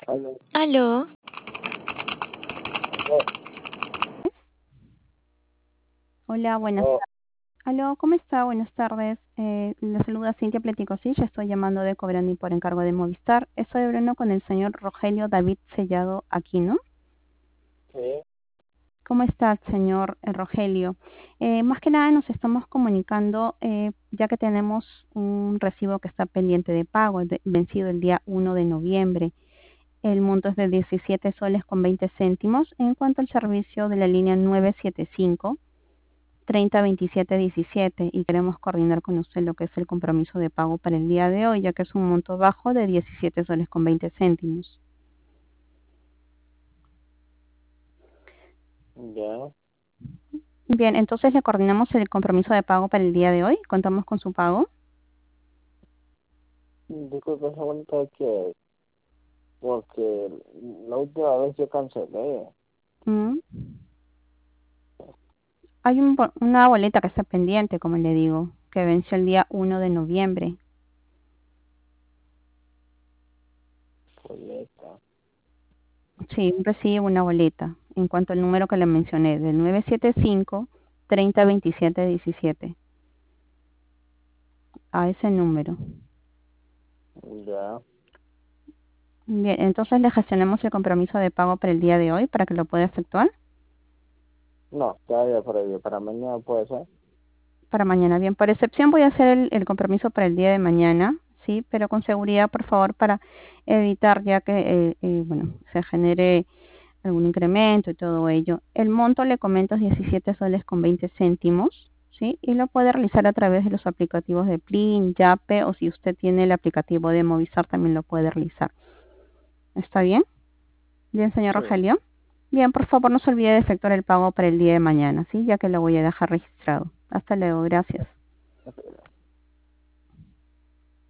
Aló. Aló, Hola, buenas Oh, tardes. Aló, ¿cómo está? Buenas tardes. Le saluda Cintia Pleticosi. Ya estoy llamando de Cobrando y por encargo de Movistar. Estoy hablando con el señor Rogelio David Sellado Aquino. sí, ¿Cómo está, señor Rogelio? Más que nada nos estamos comunicando ya que tenemos un recibo que está pendiente de pago, vencido el día 1 de noviembre. El monto es de 17 soles con 20 céntimos en cuanto al servicio de la línea 975. 302717 y queremos coordinar con usted lo que es el compromiso de pago para el día de hoy, ya que es un monto bajo de 17 soles con 20 céntimos. ya. Bien, entonces le coordinamos el compromiso de pago para el día de hoy. Contamos con su pago. Disculpe, señorita, que porque la última vez yo cancelé. Mm. Hay una boleta que está pendiente, como le digo, que venció el día 1 de noviembre. Boleta. Sí, recibe una boleta en cuanto al número que le mencioné, del 975 302717. A ese número. Ya. Bien, entonces le gestionamos el compromiso de pago para el día de hoy para que lo pueda efectuar No, todavía por ello. Para mañana puede ser. para mañana. Bien, por excepción voy a hacer el compromiso para el día de mañana, sí, pero con seguridad, por favor, para evitar ya que, bueno, se genere algún incremento y todo ello. El monto, le comento, es 17 soles con 20 céntimos, sí, y lo puede realizar a través de los aplicativos de Plin, Yape, o si usted tiene el aplicativo de Movistar también lo puede realizar. ¿Está bien? Bien, señor Sí. Rogelio. Bien, por favor, no se olvide de efectuar el pago para el día de mañana, ¿sí? Ya que lo voy a dejar registrado. Hasta luego, gracias.